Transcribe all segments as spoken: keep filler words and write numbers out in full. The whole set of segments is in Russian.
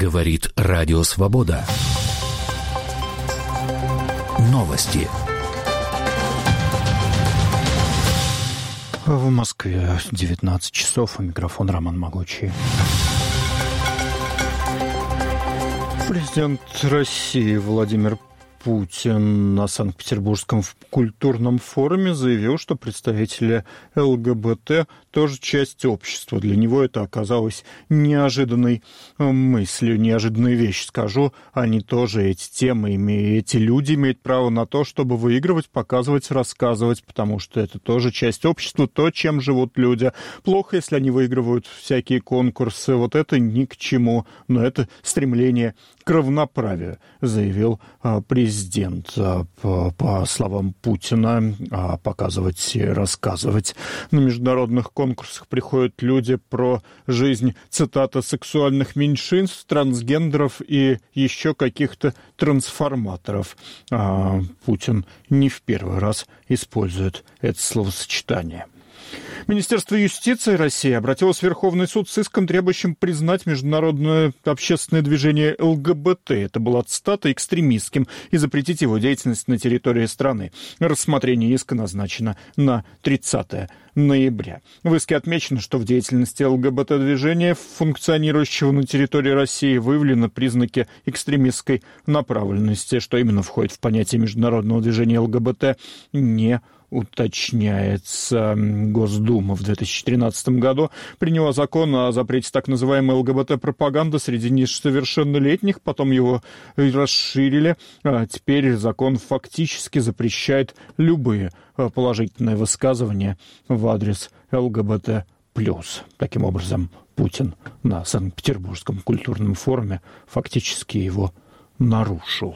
Говорит Радио Свобода. Новости. В Москве девятнадцать часов. У микрофона Роман Могучий. Президент России Владимир Путин на Санкт-Петербургском культурном форуме заявил, что представители ЛГБТ тоже часть общества. Для него это оказалось неожиданной мыслью, неожиданной вещь. Скажу, они тоже, эти темы, эти люди имеют право на то, чтобы выигрывать, показывать, рассказывать, потому что это тоже часть общества, то, чем живут люди. Плохо, если они выигрывают всякие конкурсы. Вот это ни к чему, но это стремление к равноправию, заявил президент. Президент, по, по словам Путина, показывать и рассказывать. На международных конкурсах приходят люди про жизнь, цитата, сексуальных меньшинств, трансгендеров и еще каких-то трансформаторов. А Путин не в первый раз использует это словосочетание. Министерство юстиции России обратилось в Верховный суд с иском, требующим признать международное общественное движение ЛГБТ, это была цитата, экстремистским, и запретить его деятельность на территории страны. Рассмотрение иска назначено на тридцатое ноября. В иске отмечено, что в деятельности ЛГБТ-движения, функционирующего на территории России, выявлены признаки экстремистской направленности, что именно входит в понятие международного движения ЛГБТ, не уточняется. Госдума в две тысячи тринадцатом году приняла закон о запрете так называемой ЛГБТ-пропаганды среди несовершеннолетних, потом его расширили. А теперь закон фактически запрещает любые положительные высказывания в адрес ЛГБТ+. Таким образом, Путин на Санкт-Петербургском культурном форуме фактически его нарушил.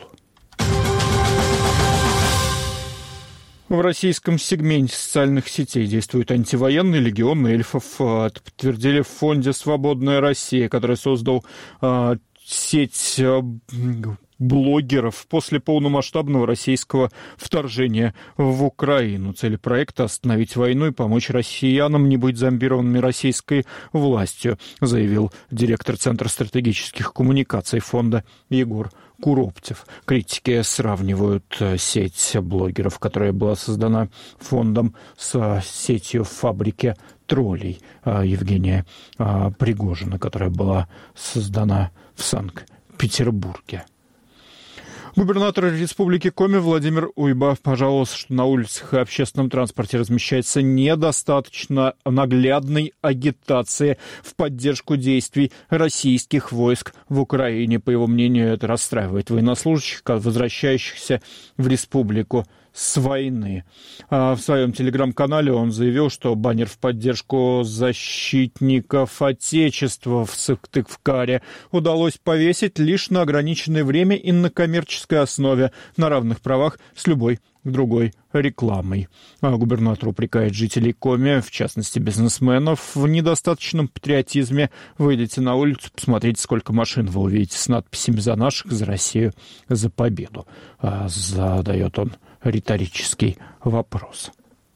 В российском сегменте социальных сетей действует антивоенный легион эльфов. Это подтвердили в фонде «Свободная Россия», который создал э, сеть э, блогеров после полномасштабного российского вторжения в Украину. Цель проекта — остановить войну и помочь россиянам не быть зомбированными российской властью, заявил директор Центра стратегических коммуникаций фонда Егор Куроптев. Критики сравнивают сеть блогеров, которая была создана фондом, с сетью фабрики троллей Евгения Пригожина, которая была создана в Санкт-Петербурге. Губернатор Республики Коми Владимир Уйба пожаловался, что на улицах и общественном транспорте размещается недостаточно наглядной агитации в поддержку действий российских войск в Украине. По его мнению, это расстраивает военнослужащих, возвращающихся в республику с войны. А в своем телеграм-канале он заявил, что баннер в поддержку защитников Отечества в Сыктывкаре удалось повесить лишь на ограниченное время и на коммерческой основе, на равных правах с любой другой рекламой. А губернатор упрекает жителей Коми, в частности бизнесменов, в недостаточном патриотизме. Выйдите на улицу, посмотрите, сколько машин вы увидите с надписями «За наших», «За Россию», «За победу». А задает он риторический вопрос.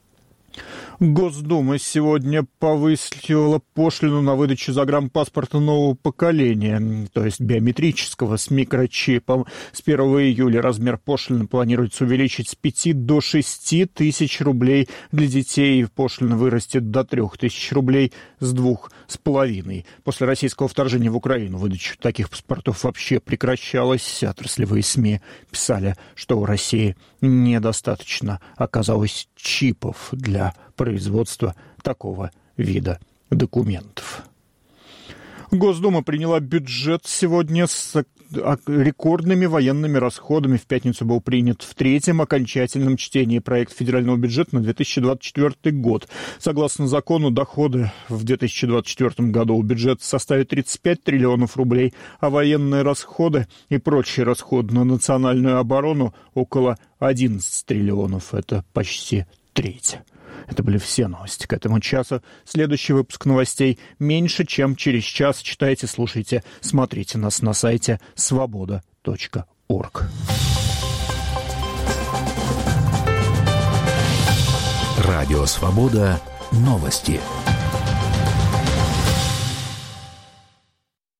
Госдума сегодня повысила пошлину на выдачу загранпаспорта нового поколения, то есть биометрического, с микрочипом. С первого июля размер пошлины планируется увеличить с пяти до шести тысяч рублей. Для детей пошлина вырастет до трех тысяч рублей с двух с половиной. После российского вторжения в Украину выдача таких паспортов вообще прекращалась. Отраслевые СМИ писали, что у России недостаточно оказалось чипов для производства такого вида документов. Госдума приняла бюджет сегодня с рекордными военными расходами. В пятницу был принят в третьем окончательном чтении проект федерального бюджета на две тысячи двадцать четвёртый год. Согласно закону, доходы в две тысячи двадцать четвёртом году у бюджета составят тридцать пять триллионов рублей, а военные расходы и прочие расходы на национальную оборону около одиннадцать триллионов. Это почти треть. Это были все новости к этому часу. Следующий выпуск новостей меньше, чем через час. Читайте, слушайте, смотрите нас на сайте свобода точка орг. Радио «Свобода». Новости.